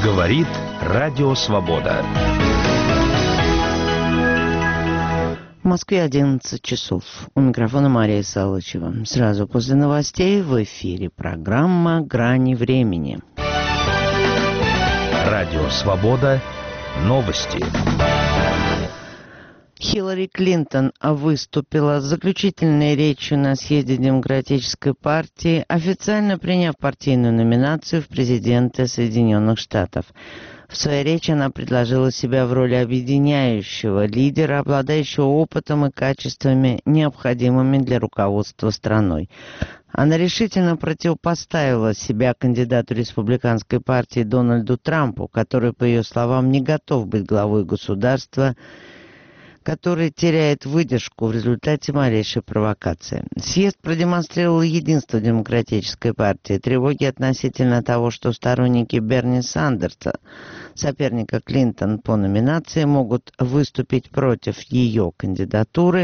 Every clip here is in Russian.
Говорит Радио Свобода. В Москве 11 часов. У микрофона Мария Салычева. Сразу после новостей в эфире программа «Грани времени». Радио Свобода. Новости. Хиллари Клинтон выступила с заключительной речью на съезде Демократической партии, официально приняв партийную номинацию в президенты Соединенных Штатов. В своей речи она предложила себя в роли объединяющего лидера, обладающего опытом и качествами, необходимыми для руководства страной. Она решительно противопоставила себя кандидату республиканской партии Дональду Трампу, который, по ее словам, не готов быть главой государства, который теряет выдержку в результате малейшей провокации. Съезд продемонстрировал единство демократической партии, тревоги относительно того, что сторонники Берни Сандерса, соперника Клинтон по номинации, могут выступить против ее кандидатуры,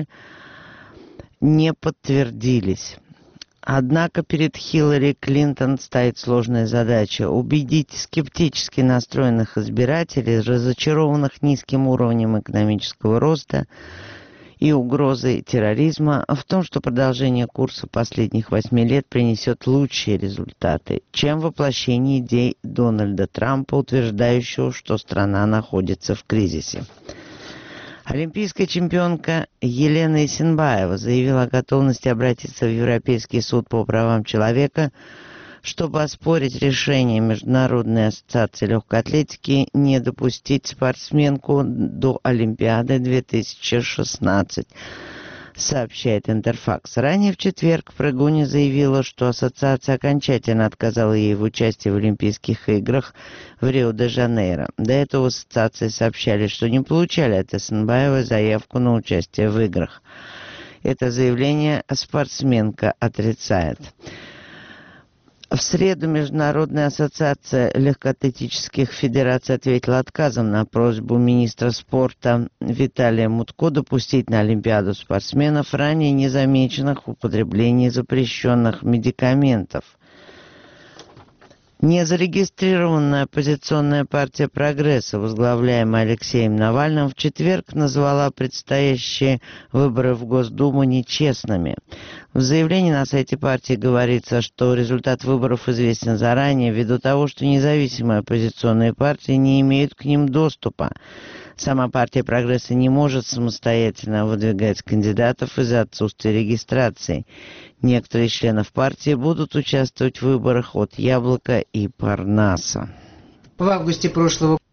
не подтвердились. Однако перед Хиллари Клинтон стоит сложная задача – убедить скептически настроенных избирателей, разочарованных низким уровнем экономического роста и угрозой терроризма, в том, что продолжение курса последних 8 лет принесет лучшие результаты, чем воплощение идей Дональда Трампа, утверждающего, что страна находится в кризисе. Олимпийская чемпионка Елена Исенбаева заявила о готовности обратиться в Европейский суд по правам человека, чтобы оспорить решение Международной ассоциации легкой атлетики не допустить спортсменку до Олимпиады 2016, сообщает Интерфакс. Ранее в четверг прыгунья заявила, что ассоциация окончательно отказала ей в участии в Олимпийских играх в Рио-де-Жанейро. До этого в ассоциации сообщали, что не получали от Исенбаевой заявку на участие в играх. Это заявление спортсменка отрицает. В среду Международная ассоциация легкоатлетических федераций ответила отказом на просьбу министра спорта Виталия Мутко допустить на Олимпиаду спортсменов, ранее незамеченных в употреблении запрещенных медикаментов. Незарегистрированная оппозиционная партия «Прогресса», возглавляемая Алексеем Навальным, в четверг назвала предстоящие выборы в Госдуму нечестными. В заявлении на сайте партии говорится, что результат выборов известен заранее, ввиду того, что независимые оппозиционные партии не имеют к ним доступа. Сама партия «Прогресса» не может самостоятельно выдвигать кандидатов из-за отсутствия регистрации. Некоторые из членов партии будут участвовать в выборах от Яблока и Парнаса. В августе прошлого года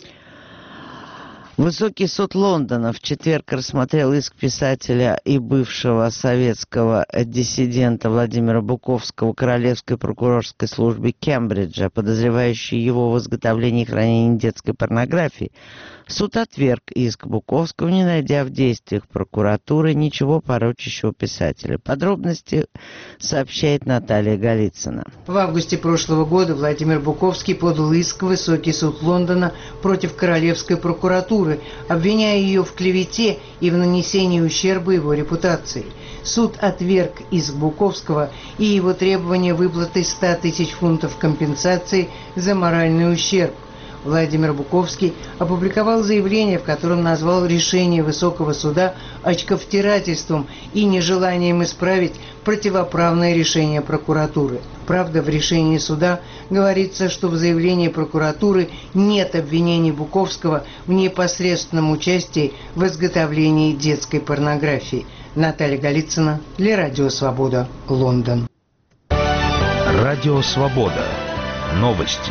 Высокий суд Лондона в четверг рассмотрел иск писателя и бывшего советского диссидента Владимира Буковского Королевской прокурорской службе Кембриджа, подозревающий его в изготовлении и хранении детской порнографии. Суд отверг иск Буковского, не найдя в действиях прокуратуры ничего порочащего писателя. Подробности сообщает Наталья Голицына. В августе прошлого года Владимир Буковский подал иск в Высокий суд Лондона против Королевской прокуратуры, обвиняя ее в клевете и в нанесении ущерба его репутации. Суд отверг иск Буковского и его требование выплаты 100 тысяч фунтов компенсации за моральный ущерб. Владимир Буковский опубликовал заявление, в котором назвал решение Высокого суда очковтирательством и нежеланием исправить противоправное решение прокуратуры. Правда, в решении суда говорится, что в заявлении прокуратуры нет обвинений Буковского в непосредственном участии в изготовлении детской порнографии. Наталья Голицына для Радио Свобода, Лондон. Радио Свобода. Новости.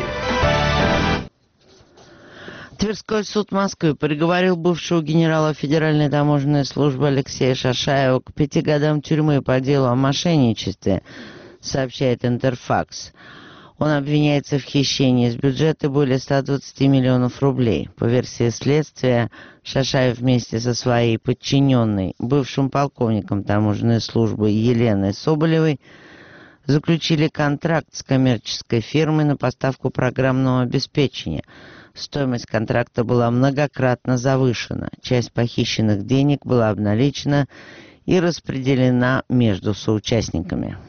Тверской суд Москвы приговорил бывшего генерала Федеральной таможенной службы Алексея Шашаева к 5 годам тюрьмы по делу о мошенничестве, сообщает Интерфакс. Он обвиняется в хищении из бюджета более 120 миллионов рублей. По версии следствия, Шашаев вместе со своей подчиненной, бывшим полковником таможенной службы Еленой Соболевой, заключили контракт с коммерческой фирмой на поставку программного обеспечения. Стоимость контракта была многократно завышена. Часть похищенных денег была обналичена и распределена между соучастниками.